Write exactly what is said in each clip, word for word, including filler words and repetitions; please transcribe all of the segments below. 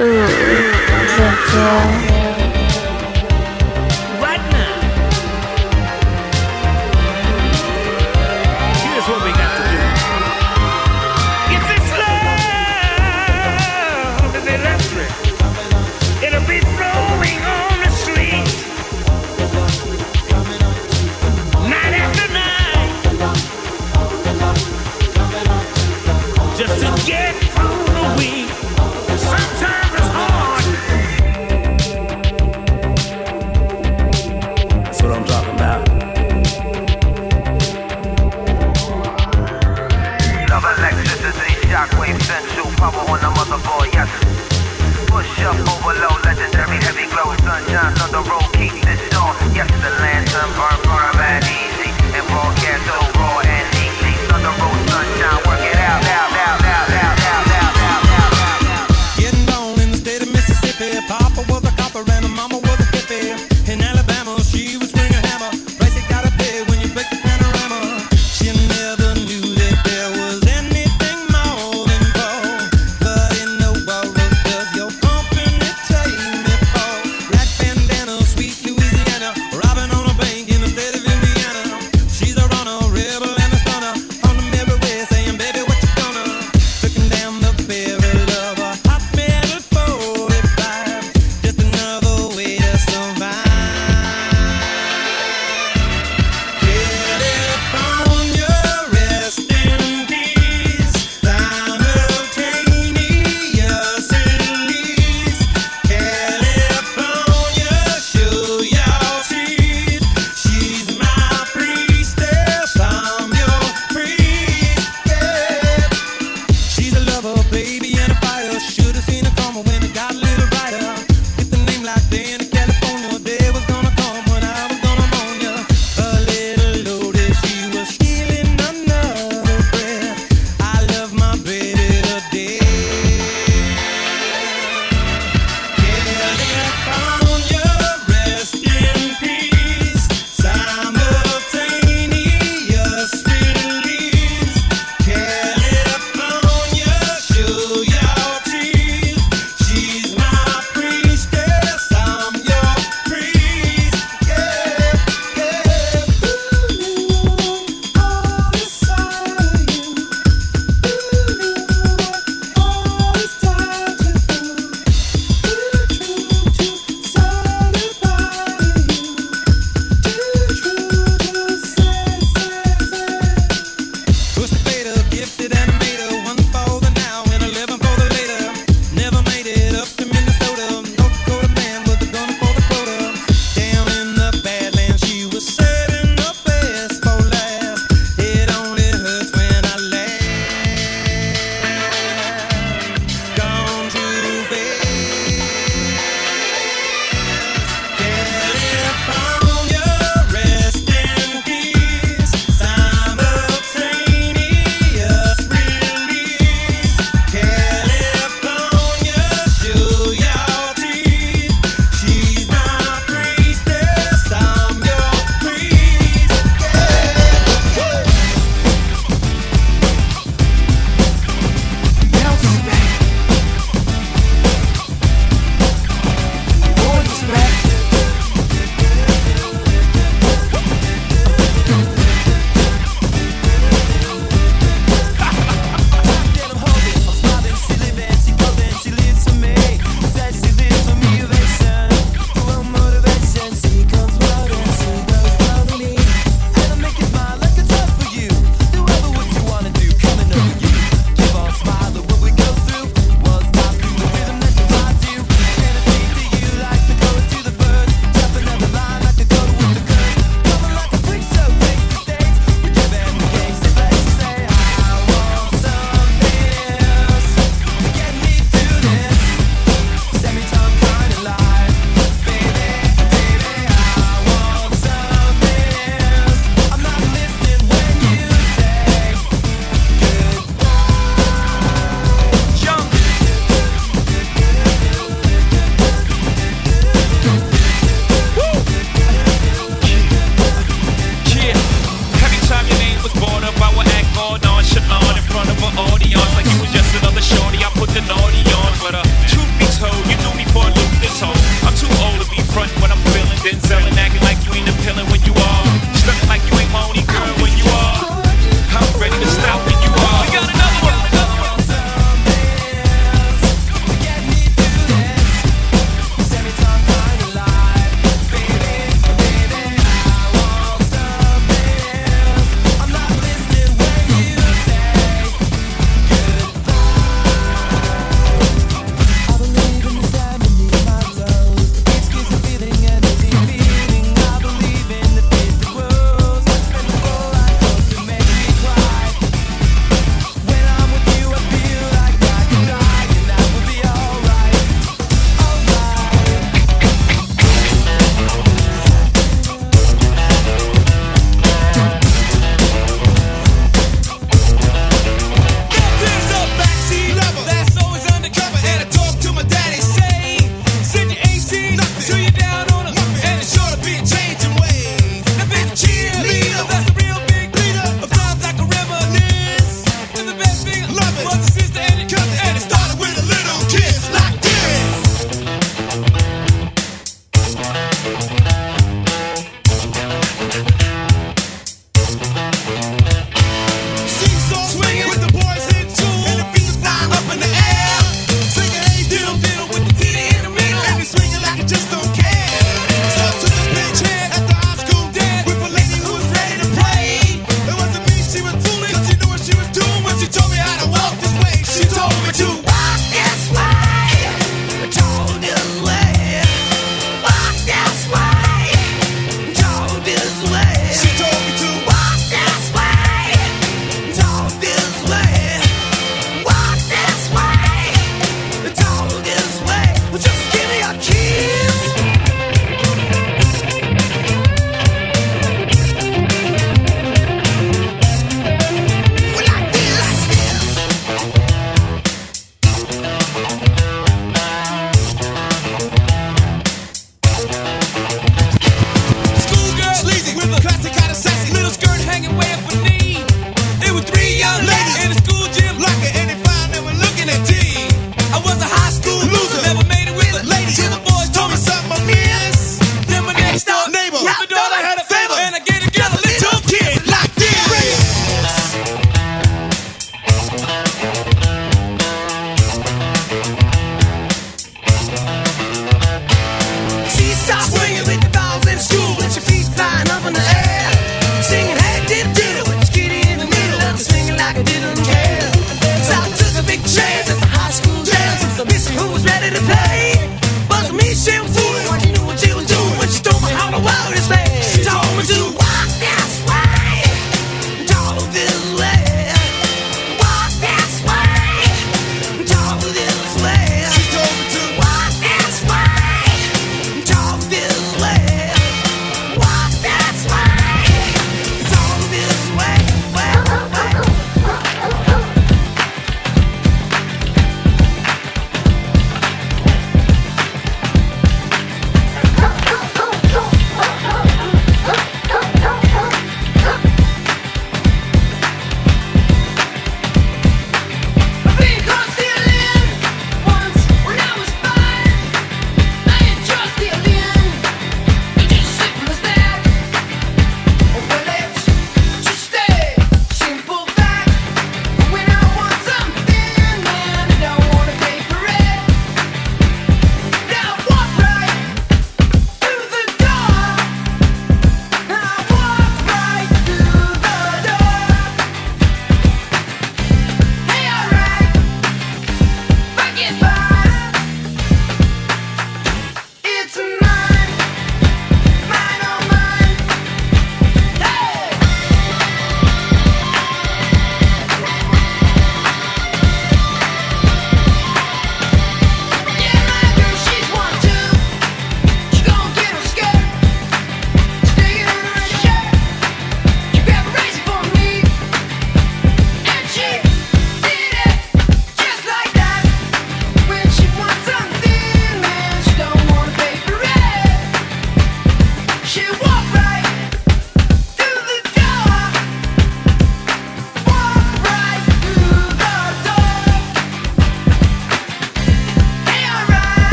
Ooh, Jojo. Right now, here's what we got to do. If this love is electric, it'll be flowing on the streets, night after night, just to get through the week. Sometimes it's hard. That's what I'm talking about. Love electricity, shockwave, sensual power on the motherboard, yes. Push up, overload, legendary, heavy glow, sunshine, thunder roll, keep this on. Yes, the lantern burn, burn, bad, easy, and broadcast so raw and easy. Thunder roll, sunshine, work it out, out, out, out, out, out, out, out, out, out. Getting born in the state of Mississippi. Papa was a copper and mama was a hippie. In Alabama, she would swing a hammer. Price you gotta pay when you break the panorama. She never knew that there was anything more than gold. But in the world, does your company take me for? Black bandana, sweet Louisiana, robbing on a bank in the state of Indiana. She's a runner, rebel and a stunner. On the mirror way, saying, baby, what you gonna? Looking down the barrel of a hot metal forty-five.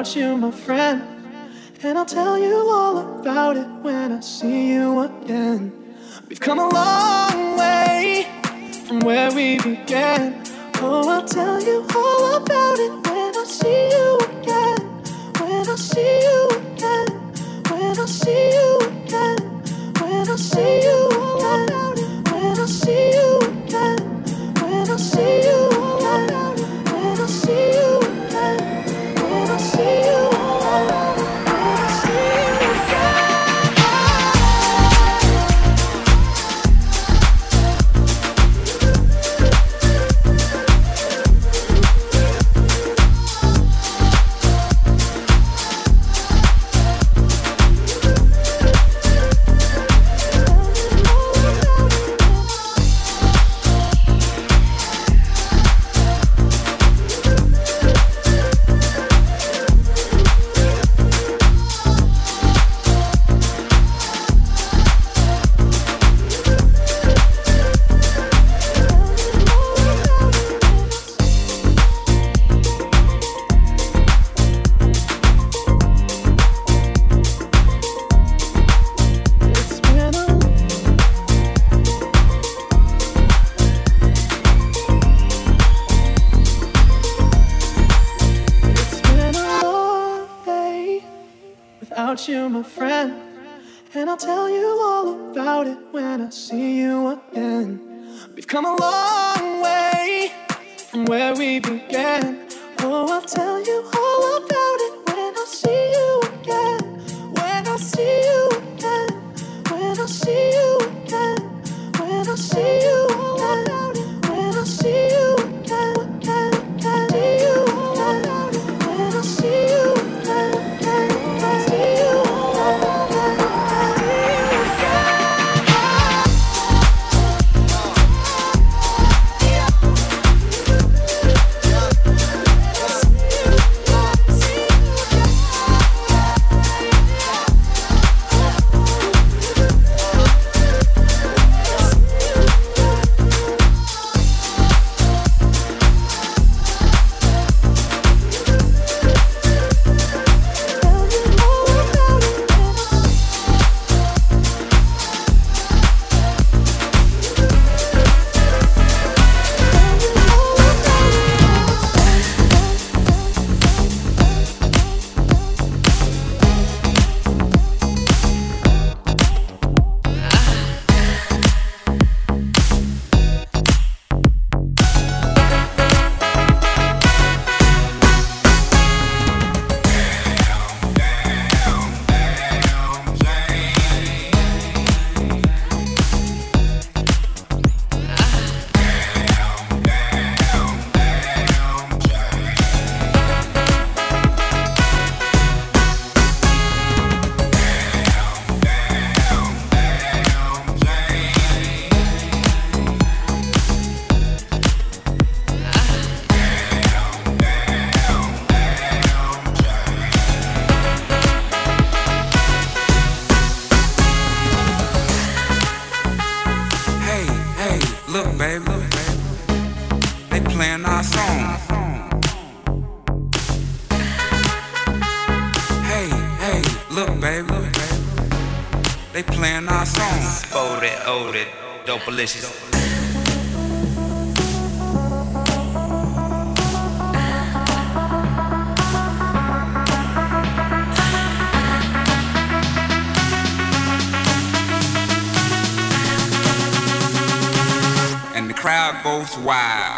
without you, my friend. And I'll tell you all about it when I see you again. We've come a long way from where we began. Oh, I'll tell you all about it when I see you again. When I see you again. When I see you again. When I see you again. When I see you again. When I see you again. When I see you again. When I see you again. You, my friend, and I'll tell you all about it when I see you again. We've come a long way from where we began. Oh, I'll tell you all about it when I see you again. When I see you again. When I see you again. When I see you again. When I see you again. Again, again. See you again. When I see you again. Again, again. See you. Delicious. And the crowd goes wild.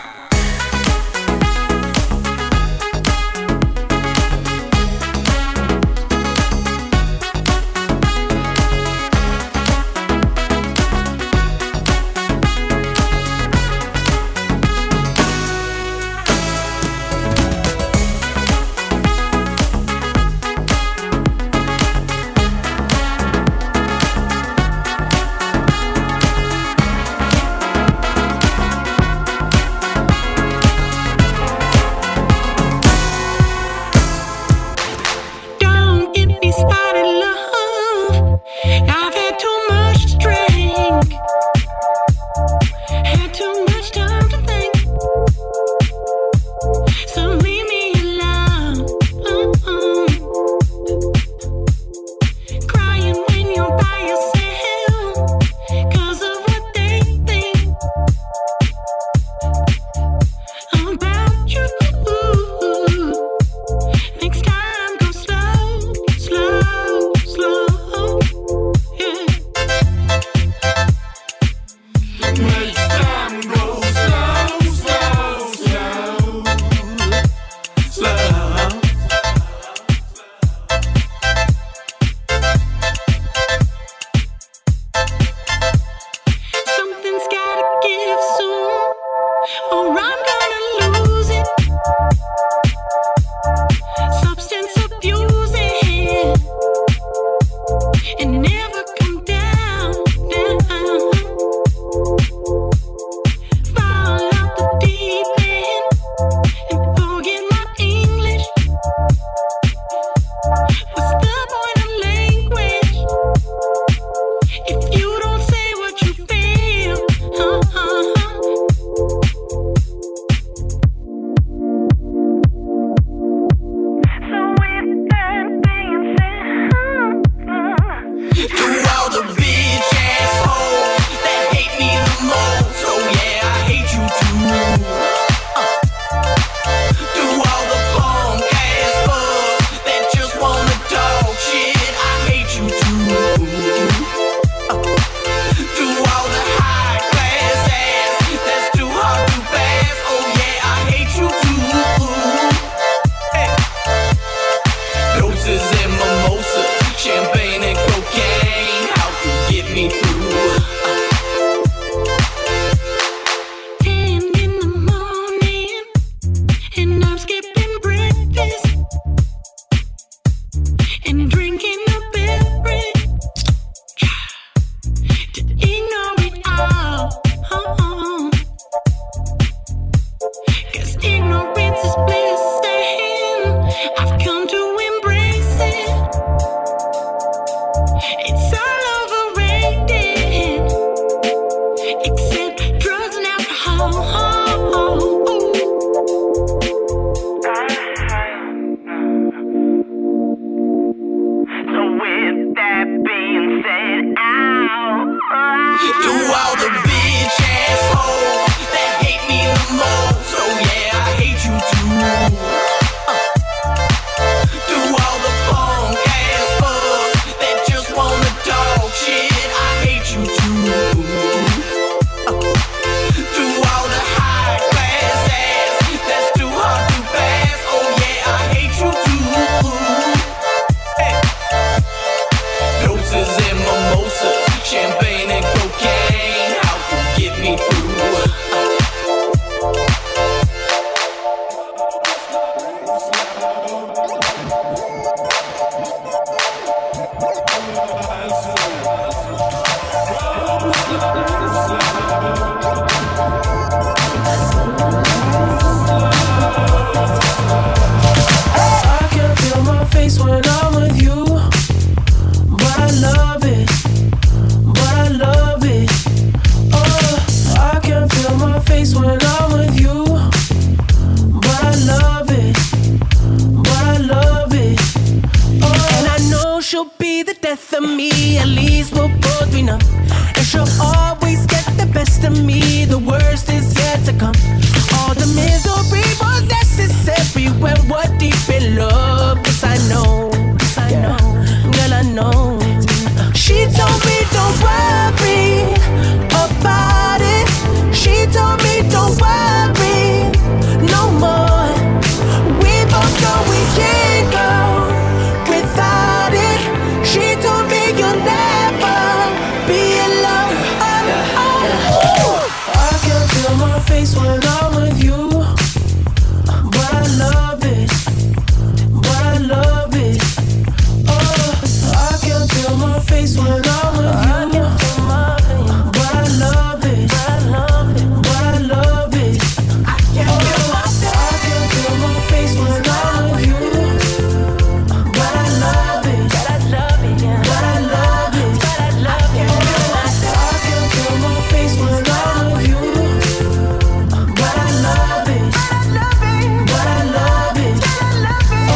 numb. And she'll always get the best of me. The worst is yet to come. All the misery was necessary when we're deep in love. Yes, I know, yes, I know, girl, I know. She told me don't worry about it. She told me don't worry no more. We both know we can't go without it. She told me you'll never be alone. Oh, oh, oh. I can feel my face when I'm with you, but I love it, but I love it. Oh, I can feel my face when I'm with you, but I love it, but I love it, but I love it. I can feel my I can feel my face when I'm with you, but I love it, but I love it, but I love it, but I love it. I can feel my face when I'm with you, but I love it, but I love it, but I love it.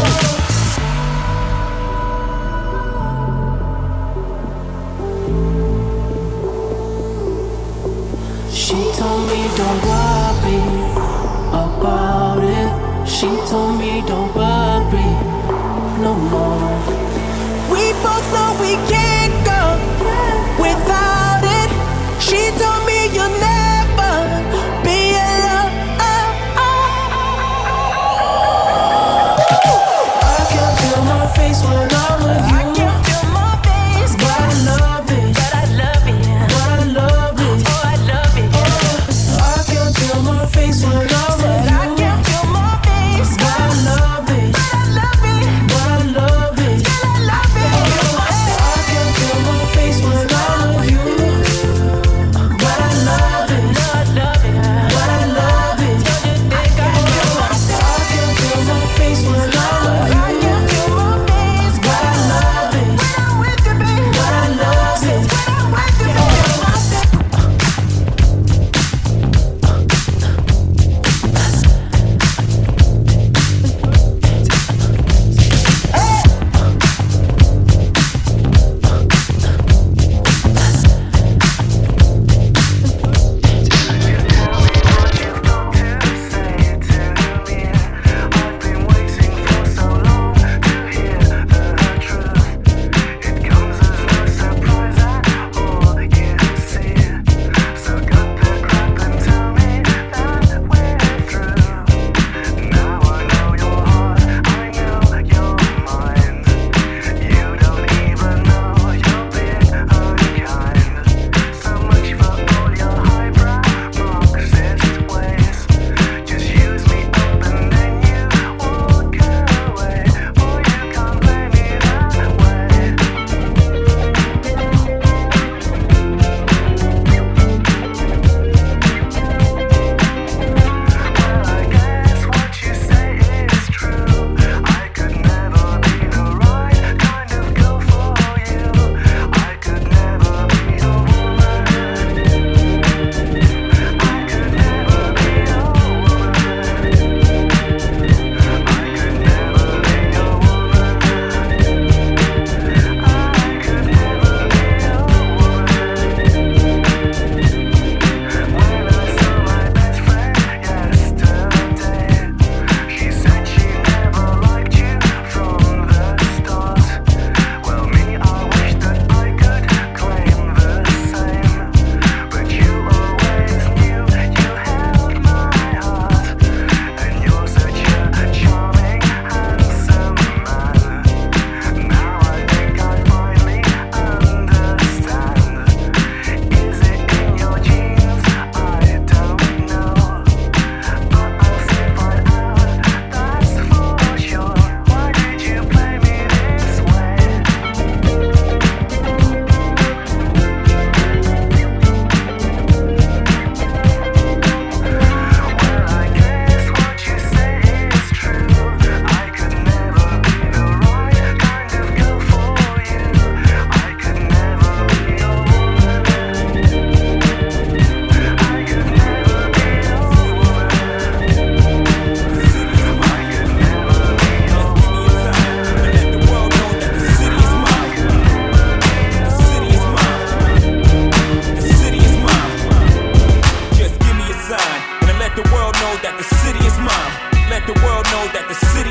She told me don't worry about it. She told me don't worry no more. We both know we can't go without it. She told me you'll never be alone. I can feel my face when I'm with you. I can feel my face, but I love it, but I love it, but I love it. Oh, I love it. I can feel my face when I'm with you. I can feel my face, but I love it, but I love it, but I love it.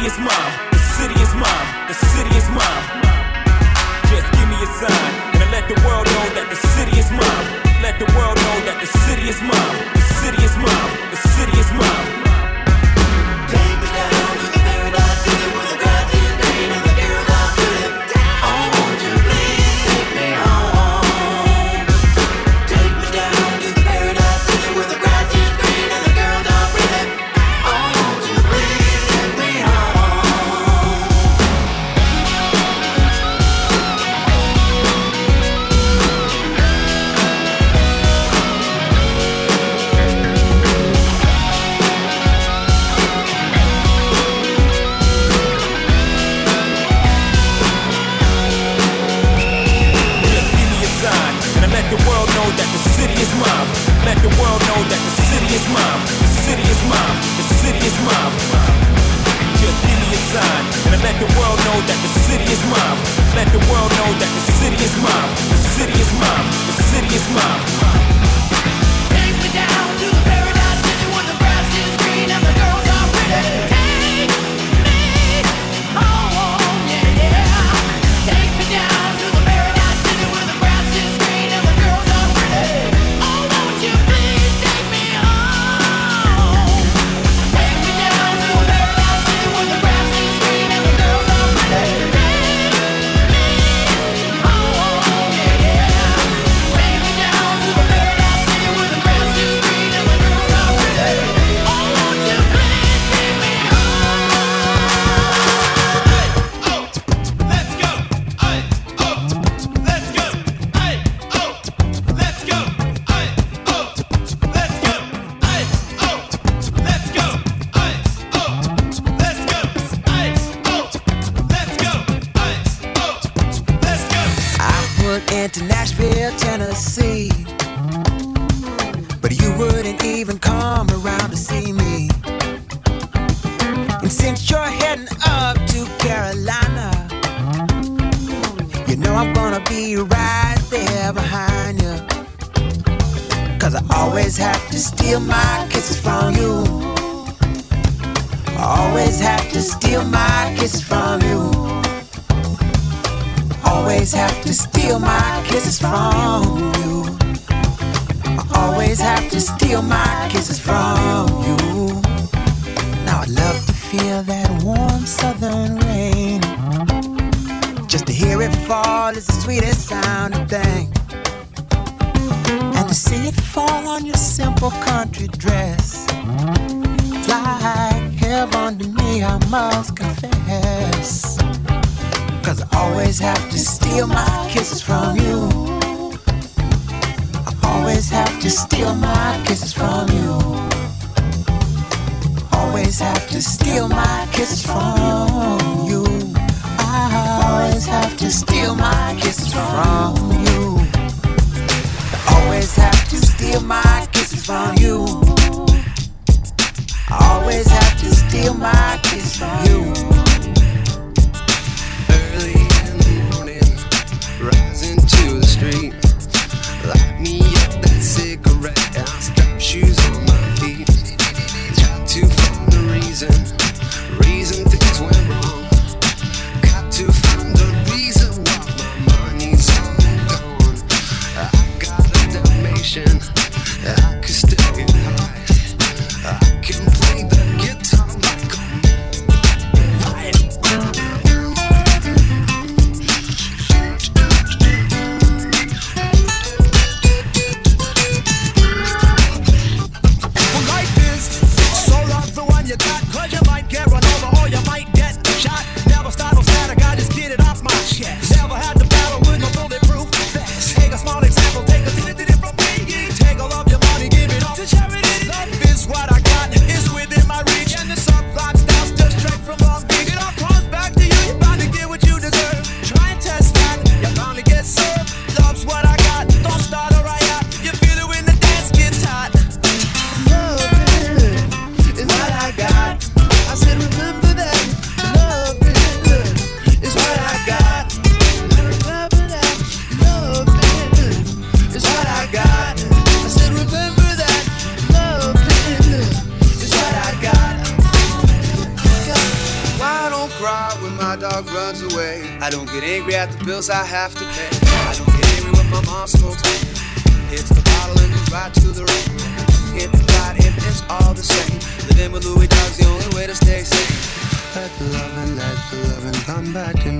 is mine. The city is mine. The city is mine. Just give me a sign, and I let the world know that the city is mine. Let the world know that the city is mine. The city is mine. The city is mine. Take me down to the paradise city where the grass is green and the girls are pretty. Oh, won't you please take me home? Take me down to the paradise city where the grass is green and the girls are pretty. Oh, won't you please take me home? Just give me a sign, and I let the world know that the city is mine. Let the world know that the city is mine. The city is mine. The city is mine. Just give me a sign, and I let the world know that the city is mine. Let the world know that the city is mine. The city is mine. The city is mine. Take me down to the paradise city where the grass is green and the girls are pretty. Take me home, yeah, yeah. Take me down to the paradise city where the grass is green and the girls are pretty. Oh, won't you please take me home? Take me down to the paradise city where the grass is green and the girls are pretty. Take me home, yeah, yeah. Take me down to the paradise city where the grass is green and the girls are pretty. Oh, won't you please take me home? Oh, let's go. Ay, oh, let's go. Ay, oh, let's go. Ay, oh, let's go. Ay, oh, let's go. Ay, oh, let's go. Ay, oh, let's go. Ay, oh, let's go. I went into Nashville, Tennessee, but you wouldn't even come around to see me. And since you're heading up to Carolina, you know I'm gonna be right there behind you. Cause I always have to steal my kisses from you. I always have to steal my kisses from you. Always have to steal my kisses from you. I always have to steal my kisses from you. Now I'd love to feel that warm southern rain. Just to hear it fall is the sweetest sounding thing. And to see it fall on your simple country dress, it's like heaven to me, I must confess. Cause I always have to steal my kisses from you. I always have to steal my kisses from you. Always have to steal my kisses from you. I always have to steal my kisses from you. I always have to steal my kisses from you. I always have to steal my kisses from you. Early in the morning, rising to the street. Light me up that cigarette, I'll strap shoes on my feet. Try to find the reason, reason things went wrong. Got to find the reason why my money's all gone. I got a Dalmatian, I could still get high. I can play the guitar. cry when my dog runs away. I don't get angry at the bills I have to pay. I don't get angry when my mom smokes weed. Hits the bottle and goes right to the room. If it's right, if it's all the same. Living with Louis Dog's the only way to stay safe. Let the loving, let the loving come back to me.